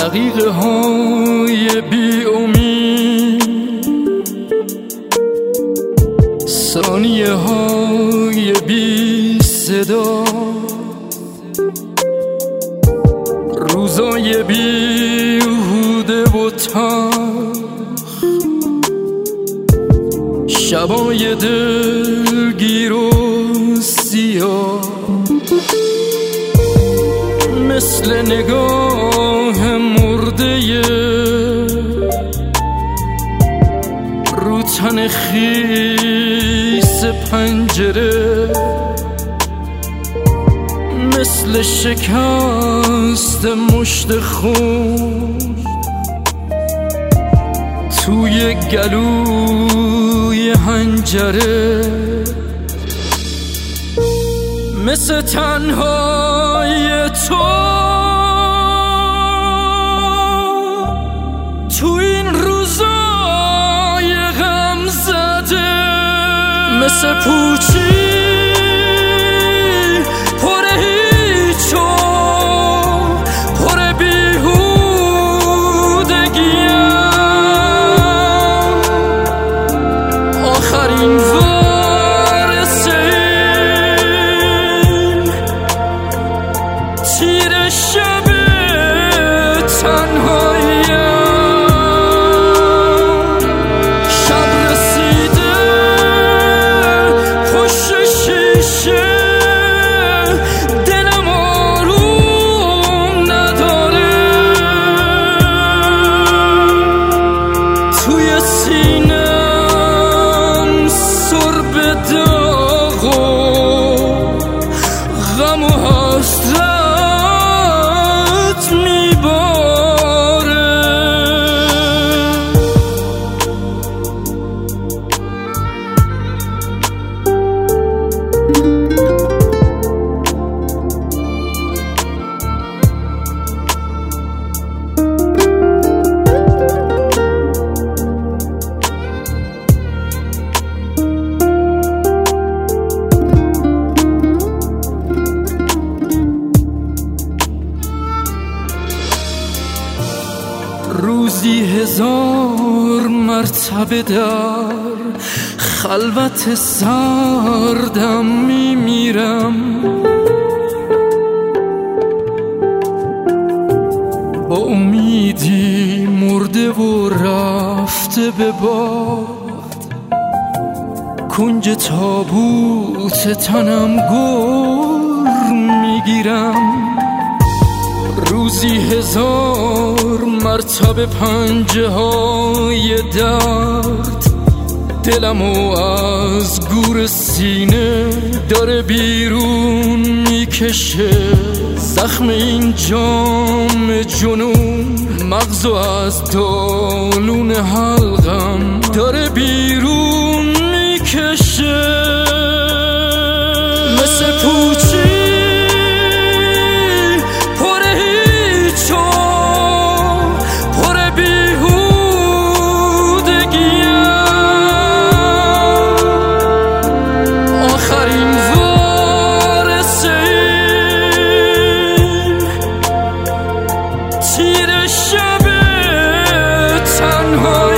دقیقه های بی امید، ثانیه های بی صدا، روزای بیهوده و تلخ، شبای دلگیر و سیاه، مثل نگاه مرده رو تن خیس پنجره، مثل شکست مشت خون توی گلوی حنجره، مثل تنهای تو این روزای غم زده، مثل پوچی پر هیچ و پر بیهودگیم، آخرین وارث این تیر شب تنهاییم. شب رسیده پشت شیشه، دلم آروم نداره، توی سینم سر به داغ و غم و حسرت میباره. روزی 1000 مرتبه در خلوت سردم میمیرم، با امیدی مرده و رفته به باد، کنج تابوت تنم گر میگیرم. روزی 1000 مرتبه پنجه های درد دلمو از گور سینه داره بیرون میکشه، زخم این جام جنون مغزو از دالون حلقم داره بیرون میکشه، مثل پوچی تیر شب تنها